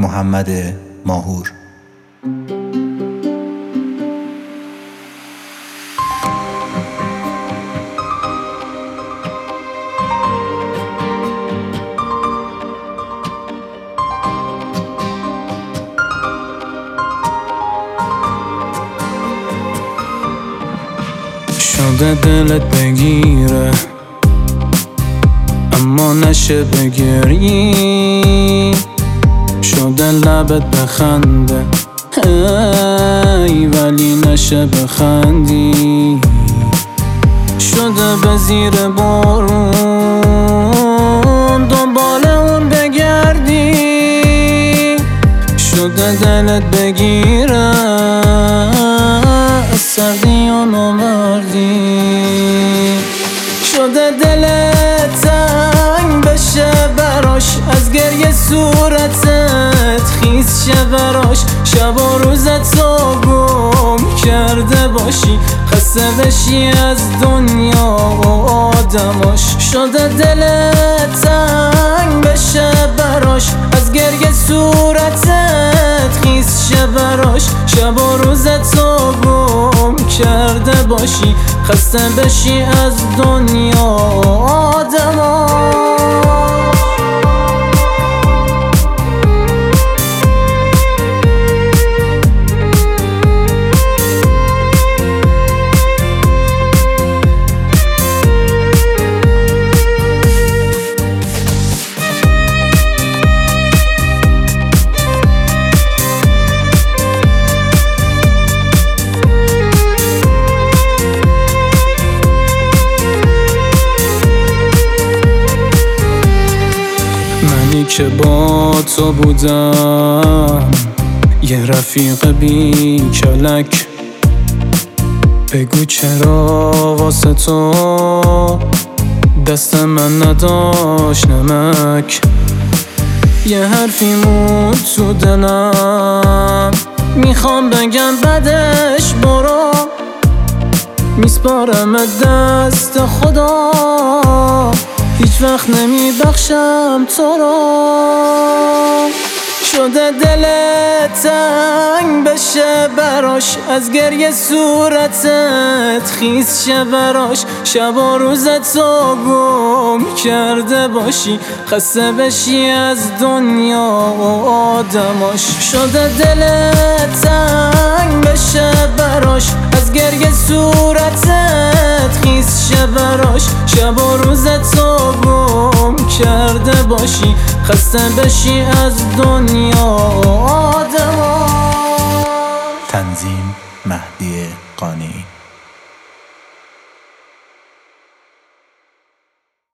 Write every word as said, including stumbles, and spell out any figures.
محمد ماهور. شده دلت بگیره اما نشه بگیری، شده لبت بخنده هی ولی نشه بخندی، شده به زیر بارون دنبال اون بگردی، شده دلت بگیره سردی و نامردی، شده دلت تنگ بشه براش، از گریه صورتت خیس شه براش، شب و روزت رو گم کرده باشی، خسته بشی از دنیا و آدماش، شده دلت تنگ بشه براش، از گریه صورتت خیس شه براش، شب و روزت رو گم کرده باشی، خسته بشی از دنیا و آدماش. منی که با تو بودم یه رفیق بی کلک، بگو چرا واسه تو دست من نداشت نمک، یه حرفی موند تو دلم میخوام بگم بدش برو، میسپارم دست خدا هیچ وقت نمیبخشم تو رو، شده دلت تنگ بشه براش، از گریه صورتت خیس شه براش، شب و روزت رو گم کرده باشی، خسته بشی از دنیا و آدماش، شده دلت تنگ بشه براش، از گریه صورتت خیس شه براش، شب و روزت رو گم کرده باشی، خسته بشی از دنیا و آدماش. تنظیم مهدی قانی.